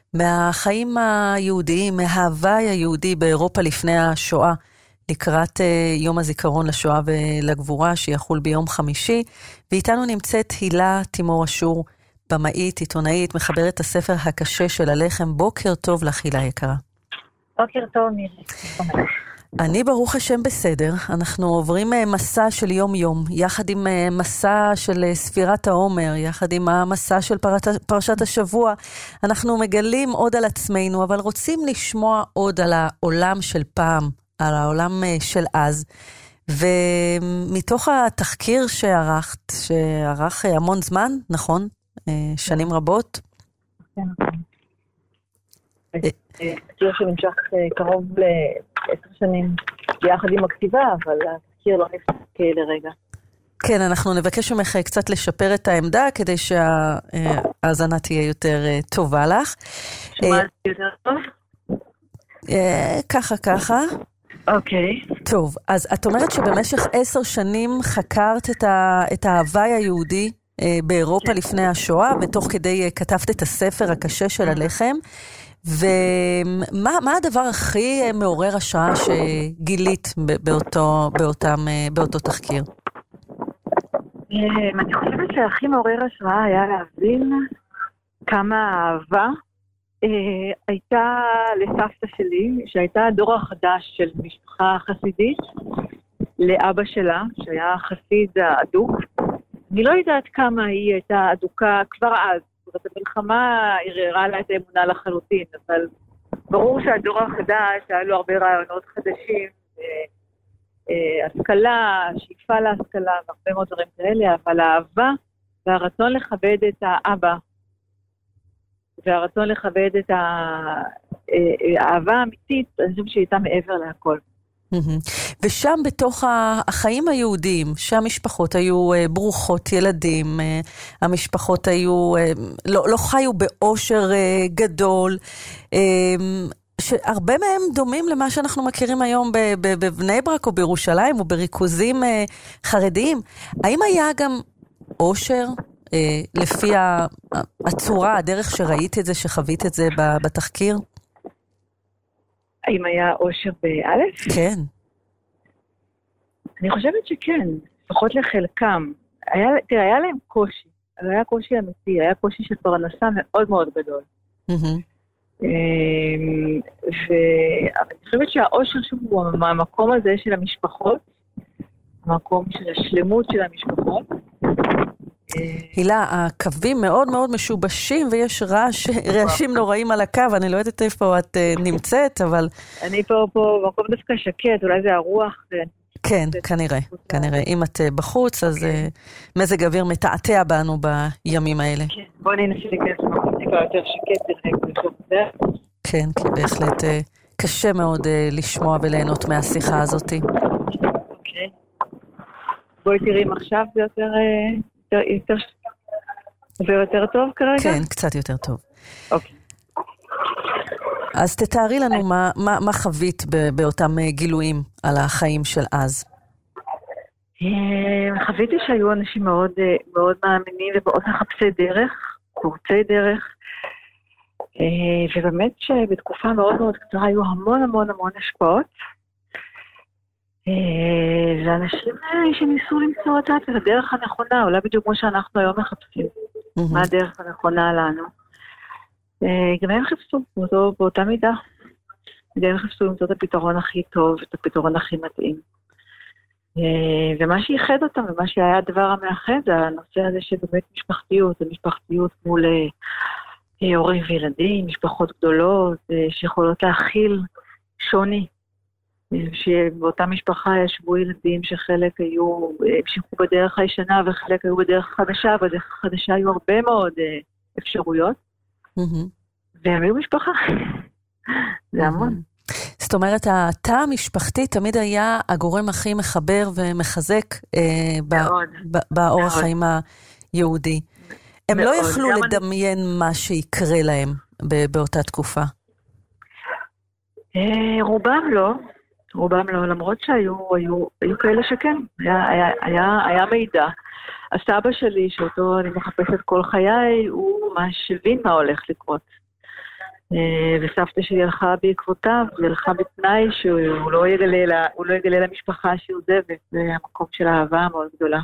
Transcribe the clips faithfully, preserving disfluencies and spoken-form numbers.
מהחיים היהודיים, מההוואי היהודי באירופה לפני השואה, לקראת יום הזיכרון לשואה ולגבורה שיחול ביום חמישי, ואיתנו נמצאת הילה תימור אשור, במאית, עיתונאית, מחברת הספר הקשה של הלחם. בוקר טוב לך הילה יקרה. בוקר טוב מירי. אני ברוך השם בסדר, אנחנו עוברים מסע של יום יום, יחד עם מסע של ספירת העומר, יחד עם המסע של פרט, פרשת השבוע, אנחנו מגלים עוד על עצמנו, אבל רוצים לשמוע עוד על העולם של פעם, על העולם של אז, ומתוך התחקיר שערכת, שערך המון זמן, נכון? שנים רבות? כן, נכון. תחקיר שנמשך קרוב לעשר שנים, יחד עם הכתיבה, אבל התחקיר לא נפסק לרגע. כן, אנחנו נבקש ממך קצת לשפר את העמדה, כדי שהאזנה תהיה יותר טובה לך. שמעת יותר טוב? ככה, ככה. אוקיי. טוב, אז את אומרת שבמשך עשר שנים חקרת את ההוואי היהודי באירופה לפני השואה, ותוך כדי כתבת את הספר הקשה של הלחם, ומה מה הדבר הכי מעורר השראה שגילית באותו, באותם, באותו תחקיר? אני חושבת שהכי מעורר השראה היה להבין כמה אהבה הייתה לסבתא שלי, שהייתה הדור החדש של משפחה חסידית, לאבא שלה, שהיה חסיד אדוק. אני לא יודעת כמה היא הייתה אדוקה כבר אז, זאת אומרת, המלחמה ערערה לה את האמונה לחלוטין, אבל ברור שהדור החדש היה לו הרבה רעיונות חדשים, השכלה, שאיפה להשכלה, והרבה מאוד דברים כאלה, אבל האהבה והרצון לכבד את האבא, והרצון לכבד את האהבה האמיתית, אני חושבת שהיא הייתה מעבר להכל. ושם בתוך החיים היהודיים, שהמשפחות היו ברוכות ילדים, המשפחות היו, לא, לא חיו באושר גדול, שהרבה מהם דומים למה שאנחנו מכירים היום בבני ברק או בירושלים או בריכוזים חרדיים. האם היה גם אושר לפי הצורה, הדרך שראית את זה, שחווית את זה בתחקיר? האם היה אושר באלף? כן. אני חושבת שכן, לפחות לחלקם. היה, תראה, היה להם קושי, אבל היה קושי אמיתי, היה קושי של פרנסה מאוד מאוד גדול. ואני חושבת שהאושר שהוא המקום הזה של המשפחות, המקום של השלמות של המשפחות. הילה, הקווים מאוד מאוד משובשים, ויש רעש, רעשים נוראים על הקו, אני לא יודעת איפה את נמצאת, אבל... אני פה, פה, במקום דווקא שקט, אולי זה הרוח. כן, כנראה, כנראה. אם את בחוץ, אז מזג אוויר מתעתע בנו בימים האלה. כן, בוא ננסה להיכנס למקום טיפה יותר שקט, כן, כי בהחלט קשה מאוד לשמוע וליהנות מהשיחה הזאת. אוקיי. בואי תראי אם עכשיו זה יותר... יותר, יותר, יותר טוב כרגע? כן, קצת יותר טוב. אוקיי. אז תתארי לנו מה, מה, מה חווית באותם גילויים על החיים של אז. חוויתי שהיו אנשים מאוד, מאוד מאמינים ומאוד מחפשי דרך, קורצי דרך, ובאמת שבתקופה מאוד מאוד קצרה היו המון המון המון השפעות, ואנשים שניסו למצוא את הדרך הנכונה, אולי בדיוק כמו שאנחנו היום מחפשים, מה הדרך הנכונה לנו. גם הם חיפשו באותה מידה, גם הם חיפשו למצוא את הפתרון הכי טוב, את הפתרון הכי מתאים. ומה שייחד אותם, ומה שהיה הדבר המאחד, זה הנושא הזה שבאמת משפחתיות, זה משפחתיות מול הורים וילדים, משפחות גדולות, שיכולות להכיל שוני. שבאותה משפחה ישבו ילדים שחלק היו, המשיכו בדרך הישנה וחלק היו בדרך חדשה, בדרך החדשה היו הרבה מאוד אפשרויות, והם היו משפחה. זה המון. זאת אומרת, התא המשפחתי תמיד היה הגורם הכי מחבר ומחזק באורח חיים היהודי. הם לא יכלו לדמיין מה שיקרה להם באותה תקופה. רובם לא. רובם לא, למרות שהיו היו, היו כאלה שכן, היה, היה, היה, היה מידע. הסבא שלי, שאותו אני מחפשת כל חיי, הוא ממש הבין מה הולך לקרות. וסבתא שלי הלכה בעקבותיו, והלכה בתנאי שהוא לא יגלה, הוא לא יגלה למשפחה שהיא עוזבת, זה המקום של האהבה מאוד גדולה.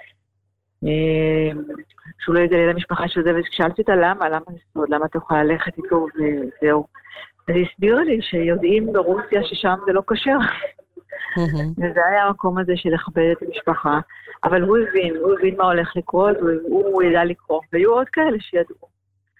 שהוא לא יגלה למשפחה שהיא עוזבת, כשאלתי אותה למה, למה נסוד, למה אתה יכולה ללכת איתו וזהו. אז היא הסבירה לי שיודעים ברוסיה ששם זה לא קשר. וזה היה המקום הזה של לכבד את המשפחה, אבל הוא הבין, הוא הבין מה הולך לקרות, הוא ידע לקרוא, והיו עוד כאלה שידעו.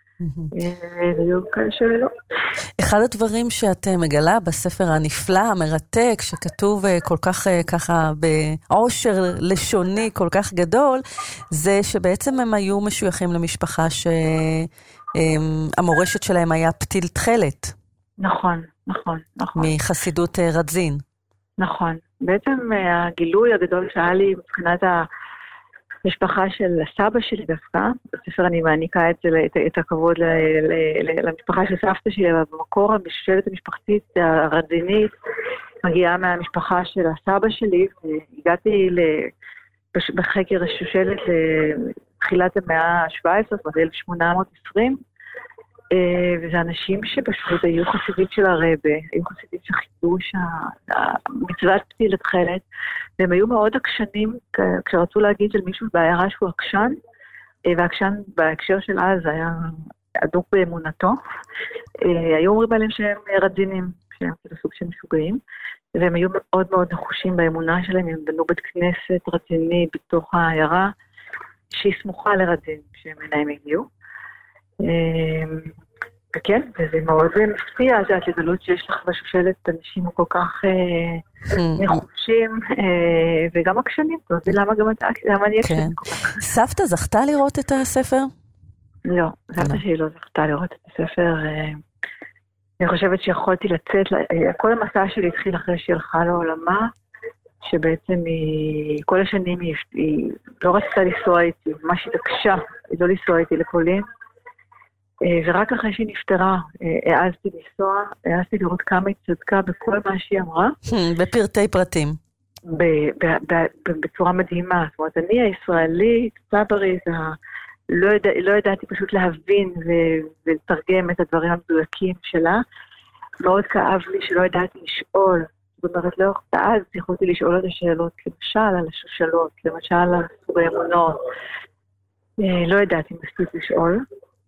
אחד הדברים שאת מגלה בספר הנפלא, המרתק, שכתוב כל כך ככה בעושר לשוני כל כך גדול, זה שבעצם הם היו משויכים למשפחה שהמורשת שלהם היה פתיל תכלת. נכון, נכון, נכון. מחסידות רדזין. נכון. בעצם הגילוי הגדול שהיה לי מבחינת ה... משפחה של הסבא שלי דווקא, בספר אני מעניקה את, את, את הכבוד ל, ל, ל, למשפחה של סבתא שלי, אבל במקור המשושלת המשפחתית הרדזינית מגיעה מהמשפחה של הסבא שלי, והגעתי בחקר השושלת לתחילת המאה ה-שבע עשרה, זאת אומרת אלף שמונה מאות ועשרים, וזה אנשים שפשוט היו חסידים של הרבה, היו חסידים של חידוש מצוות פתיל תכלת, והם היו מאוד עקשנים, כשרצו להגיד של מישהו בעיירה שהוא עקשן, והעקשן בהקשר של אז היה אדוק באמונתו, היו אומרים עליהם שהם רדזינים, שהם כאילו סוג של משוגעים, והם היו מאוד מאוד נחושים באמונה שלהם, הם בנו בית כנסת רציני בתוך העיירה, שהיא סמוכה לרדזין, שמנהם הגיעו. וכן, וזה מאוד מפתיע, זה התגלות שיש לך בשושלת אנשים כל כך נחושים, וגם עקשנים, למה גם אני עקשנים כל כך. סבתא זכתה לראות את הספר? לא, סבתא שלי לא זכתה לראות את הספר. אני חושבת שיכולתי לצאת, כל המסע שלי התחיל אחרי שהיא הלכה לעולמה, שבעצם היא, כל השנים היא לא רצתה לנסוע איתי, ממש התעקשה, היא לא לנסוע איתי לפולין, ורק אחרי שהיא נפטרה, העזתי לנסוע, העזתי לראות כמה היא צדקה בכל מה שהיא אמרה. בפרטי פרטים. בצורה מדהימה. זאת אומרת, אני הישראלית, צברית, לא ידעתי פשוט להבין ולתרגם את הדברים המדויקים שלה. מאוד כאב לי שלא ידעתי לשאול. זאת אומרת, לאורך אז יכולתי לשאול את השאלות, למשל על השושלות, למשל על סוג האמונות. לא ידעתי מספיק לשאול.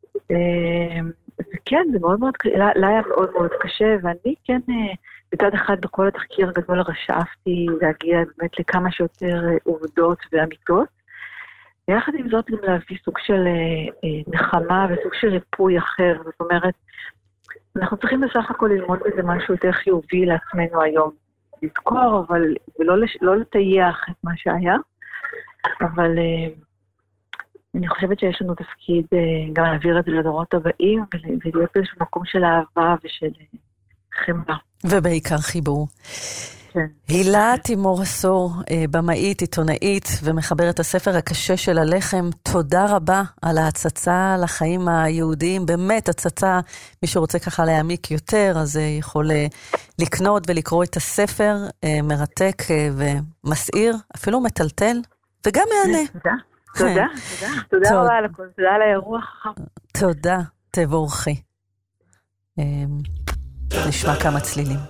וכן, זה מאוד מאוד, לה היה מאוד מאוד קשה, ואני כן, בצד אחד בכל התחקיר הגדול הרשאפתי להגיע באמת לכמה שיותר עובדות ואמיתות, ויחד עם זאת גם להביא סוג של נחמה וסוג של ריפוי אחר, זאת אומרת, אנחנו צריכים בסך הכל ללמוד בזה משהו יותר חיובי לעצמנו היום, לזכור, אבל ולא לא לטייח את מה שהיה, אבל אני חושבת שיש לנו תפקיד גם להעביר את זה לדורות הבאים, ולהיות באיזשהו מקום של אהבה ושל חמלה. ובעיקר חיבור. כן. הילה תימור עשור, במאית, עיתונאית, ומחברת הספר הקשה של הלחם, תודה רבה על ההצצה לחיים היהודיים, באמת הצצה, מי שרוצה ככה להעמיק יותר, אז יכול לקנות ולקרוא את הספר, מרתק ומסעיר, אפילו מטלטל, וגם מענה. תודה. תודה, תודה. תודה רבה על הכל, תודה על האירוע החכם. תודה, תבורכי. נשמע כמה צלילים.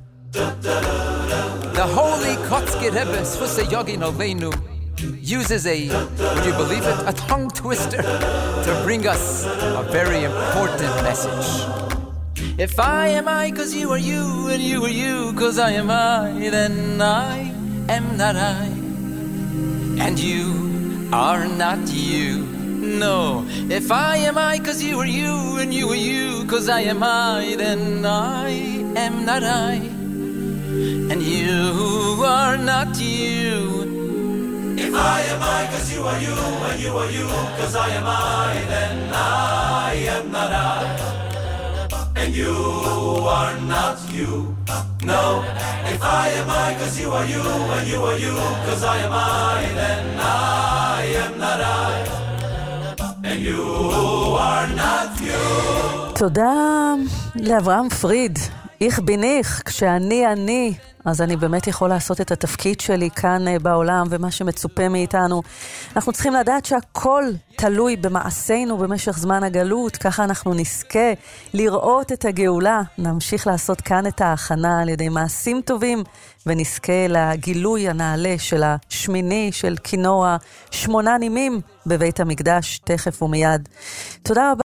The holy Kotzker Rebbe, Sfusse Yogin Aleinu, uses a, would you believe it, a tongue twister to bring us a very important message. If I am I, cause you are you, and you are you, cause I am I, then I am not I. And you are not you. No, if I am I, cause you are you, and you are you, cause I am I, then I am not I. And you are not you. If I am I, cause you are you, and you are you, cause I am I, then I am not I. And you are not you. No, if I am I, cause you are you, and you are you, cause I am I, then I am not I. And you are not you. תודה לאברהם פריד, איך ביניך, כשאני אני, אז אני באמת יכול לעשות את התפקיד שלי כאן בעולם ומה שמצופה מאיתנו. אנחנו צריכים לדעת שהכל תלוי במעשינו במשך זמן הגלות, ככה אנחנו נזכה לראות את הגאולה, נמשיך לעשות כאן את ההכנה על ידי מעשים טובים, ונזכה לגילוי הנעלה של השמיני של כינור השמונה נימים בבית המקדש תכף ומיד. תודה רבה.